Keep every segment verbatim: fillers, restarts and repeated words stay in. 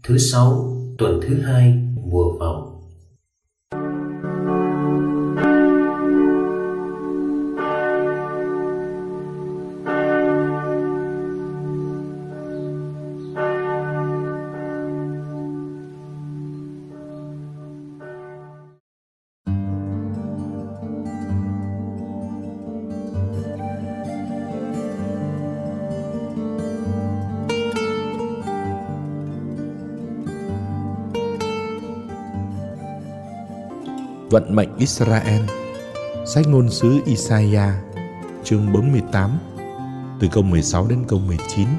Thứ sáu, tuần thứ hai, mùa vọng. Vận mệnh Israel. Sách ngôn sứ Isaiah, chương bốn mươi tám, từ câu mười sáu đến câu mười chín.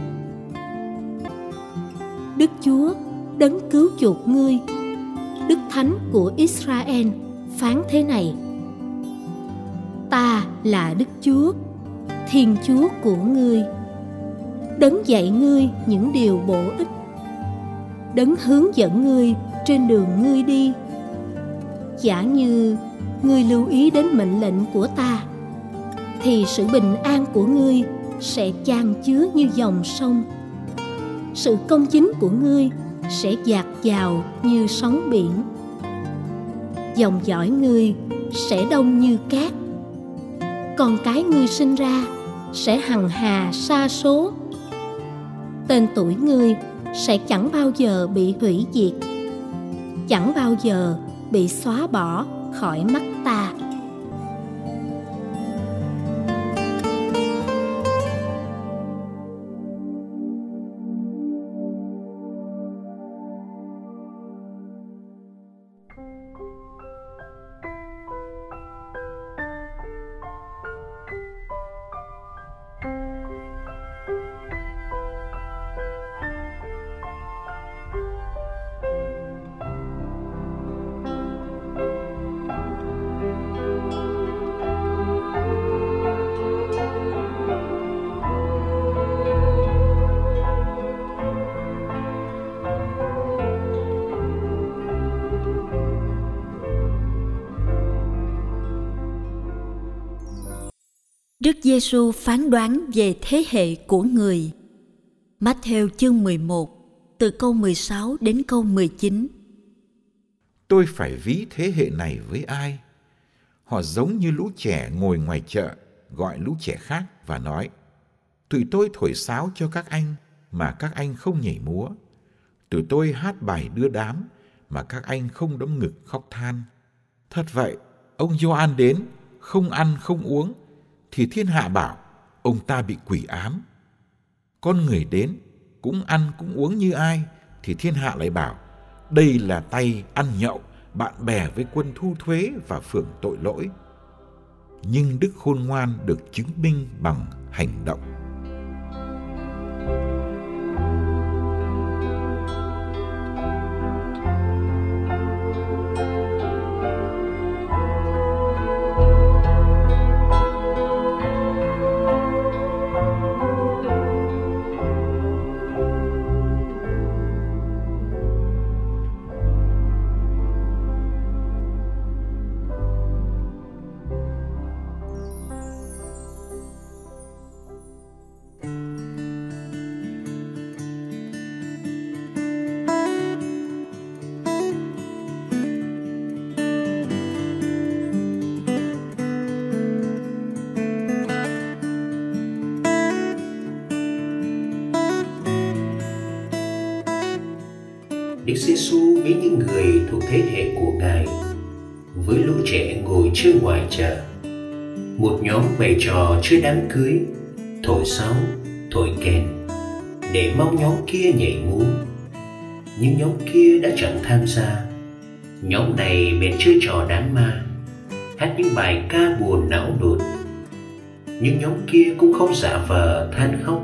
Đức Chúa, đấng cứu chuộc ngươi, Đức Thánh của Israel, phán thế này: Ta là Đức Chúa, Thiên Chúa của ngươi, đấng dạy ngươi những điều bổ ích, đấng hướng dẫn ngươi trên đường ngươi đi. Giả như ngươi lưu ý đến mệnh lệnh của ta, thì sự bình an của ngươi sẽ chan chứa như dòng sông. Sự công chính của ngươi sẽ dạt dào như sóng biển. Dòng dõi ngươi sẽ đông như cát. Con cái ngươi sinh ra sẽ hằng hà sa số. Tên tuổi ngươi sẽ chẳng bao giờ bị hủy diệt, chẳng bao giờ bị xóa bỏ khỏi mắt ta. Đức Giêsu phán đoán về thế hệ của người. Mát-thêu chương mười một, từ câu mười sáu đến câu mười chín. Tôi phải ví thế hệ này với ai? Họ giống như lũ trẻ ngồi ngoài chợ, gọi lũ trẻ khác và nói: Tụi tôi thổi sáo cho các anh, mà các anh không nhảy múa. Tụi tôi hát bài đưa đám, mà các anh không đấm ngực khóc than. Thật vậy, ông Gioan đến, không ăn không uống, thì thiên hạ bảo ông ta bị quỷ ám. Con người đến, cũng ăn cũng uống như ai, thì thiên hạ lại bảo đây là tay ăn nhậu, bạn bè với quân thu thuế và phường tội lỗi. Nhưng đức khôn ngoan được chứng minh bằng hành động. Đức Giêsu với những người thuộc thế hệ của Ngài, với lũ trẻ ngồi chơi ngoài chợ, một nhóm bày trò chơi đám cưới, thổi sáo, thổi kèn, để mong nhóm kia nhảy múa. Nhưng nhóm kia đã chẳng tham gia. Nhóm này bèn chơi trò đám ma, hát những bài ca buồn não nụt. Nhưng nhóm kia cũng không giả vờ than khóc.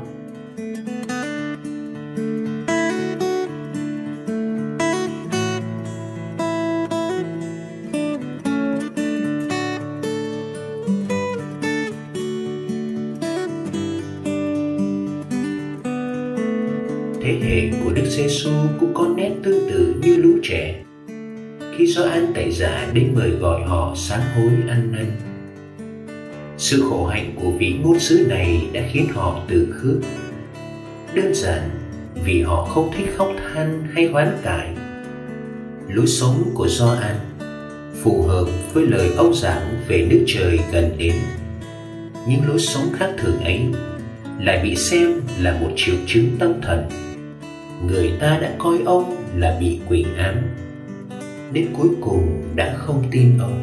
Thế hệ của Đức Giêsu cũng có nét tương tự như lũ trẻ. Khi Gioan Tẩy Giả đến mời gọi họ sám hối ăn năn, sự khổ hạnh của vị ngôn sứ này đã khiến họ từ khước. Đơn giản vì họ không thích khóc than hay hoán cải. Lối sống của Gioan phù hợp với lời ông giảng về nước trời gần đến. Nhưng lối sống khác thường ấy lại bị xem là một triệu chứng tâm thần. Người ta đã coi ông là bị quỷ ám, đến cuối cùng đã không tin ông.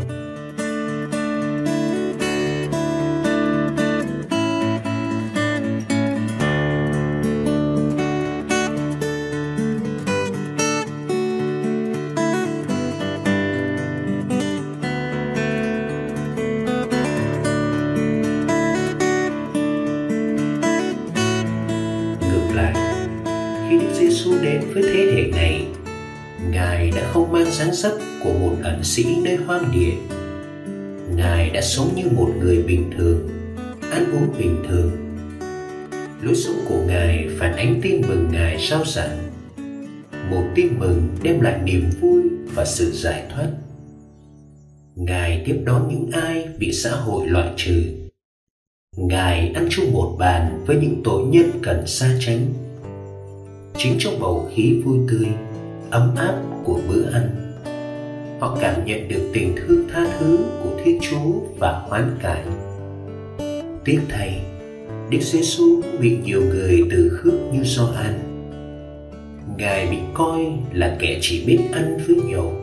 Khi Đức Giêsu đến với thế hệ này, Ngài đã không mang dáng dấp của một ẩn sĩ nơi hoang địa. Ngài đã sống như một người bình thường, ăn uống bình thường. Lối sống của Ngài phản ánh tin mừng Ngài rao giảng, một tin mừng đem lại niềm vui và sự giải thoát. Ngài tiếp đón những ai bị xã hội loại trừ. Ngài ăn chung một bàn với những tội nhân cần xa tránh. Chính trong bầu khí vui tươi, ấm áp của bữa ăn, họ cảm nhận được tình thương tha thứ của Thiên Chúa và hoán cải. Tiếc thay, Đức Giêsu bị nhiều người từ khước như Gioan. Ngài bị coi là kẻ chỉ biết ăn với nhậu.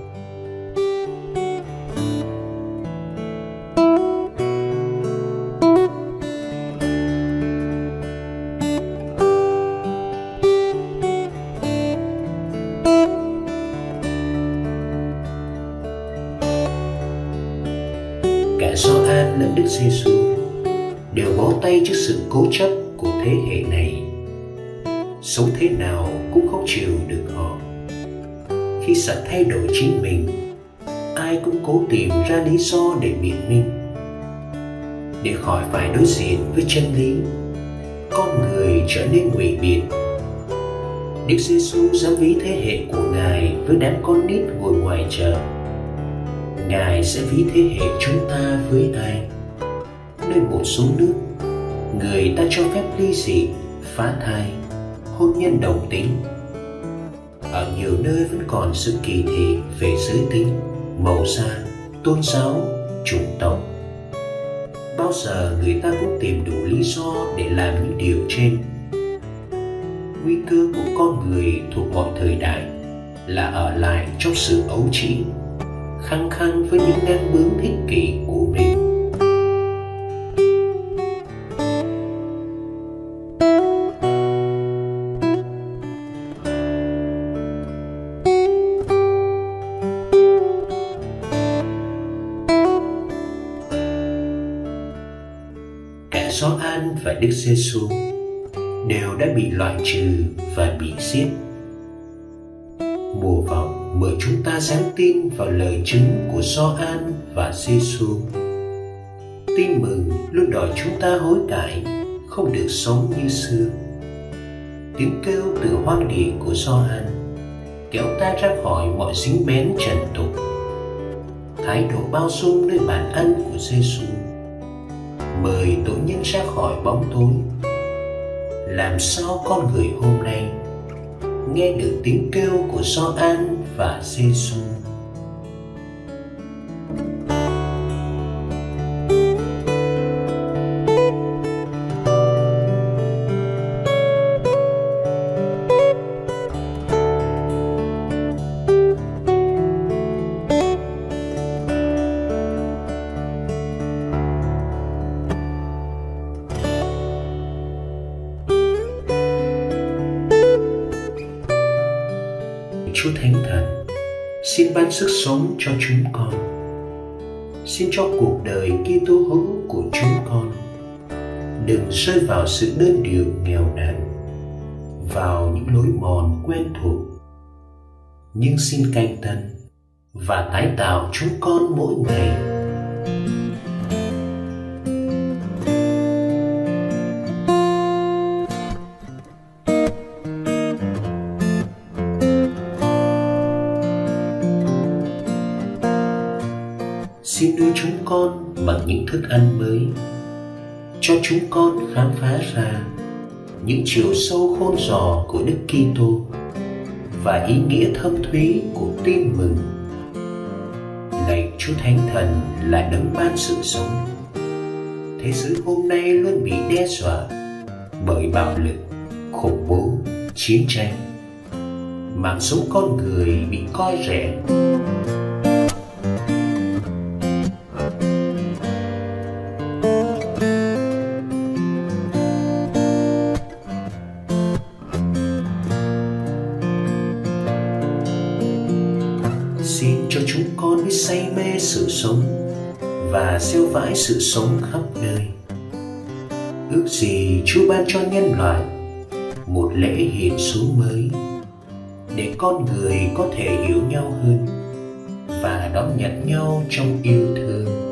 Cả Gioan lẫn Đức Giêsu đều bó tay trước sự cố chấp của thế hệ này. Sống thế nào cũng không chịu được họ. Khi sợ thay đổi chính mình, ai cũng cố tìm ra lý do để biện minh. Để khỏi phải đối diện với chân lý, con người trở nên ngụy biện. Đức Giêsu dám ví thế hệ của Ngài với đám con nít ngồi ngoài chợ. Ngài sẽ ví thế hệ chúng ta với ai? Nơi một số nước, người ta cho phép ly dị, phá thai, hôn nhân đồng tính. Ở nhiều nơi vẫn còn sự kỳ thị về giới tính, màu da, tôn giáo, chủng tộc. Bao giờ người ta cũng tìm đủ lý do để làm những điều trên. Nguy cơ của con người thuộc mọi thời đại là ở lại trong sự ấu trĩ, khăng khăng với những ngang bướng ích kỷ của mình. Cả Gioan và Đức Giêsu đều đã bị loại trừ và bị giết. Mùa vọng mời chúng ta dám tin vào lời chứng của Gioan và Giêsu. Tin mừng luôn đòi chúng ta hối cải, không được sống như xưa. Tiếng kêu từ hoang địa của Gioan kéo ta ra khỏi mọi dính bén trần tục. Thái độ bao dung nơi bàn ăn của Giêsu mời tội nhân ra khỏi bóng tối. Làm sao con người hôm nay nghe được tiếng kêu của Gioan và Giêsu? Chúa Thánh Thần, xin ban sức sống cho chúng con. Xin cho cuộc đời Kitô hữu của chúng con đừng rơi vào sự đơn điệu nghèo nàn, vào những lối mòn quen thuộc, nhưng xin canh tân và tái tạo chúng con mỗi ngày. Xin nuôi chúng con bằng những thức ăn mới, cho chúng con khám phá ra những chiều sâu khôn giò của Đức Kitô và ý nghĩa thâm thúy của tin mừng. Lạy Chúa Thánh Thần là đấng ban sự sống. Thế giới hôm nay luôn bị đe dọa bởi bạo lực, khủng bố, chiến tranh. Mạng sống con người bị coi rẻ. Xin cho chúng con biết say mê sự sống và gieo vãi sự sống khắp nơi. Ước gì Chúa ban cho nhân loại một lễ hiện xuống mới, để con người có thể hiểu nhau hơn và đón nhận nhau trong yêu thương.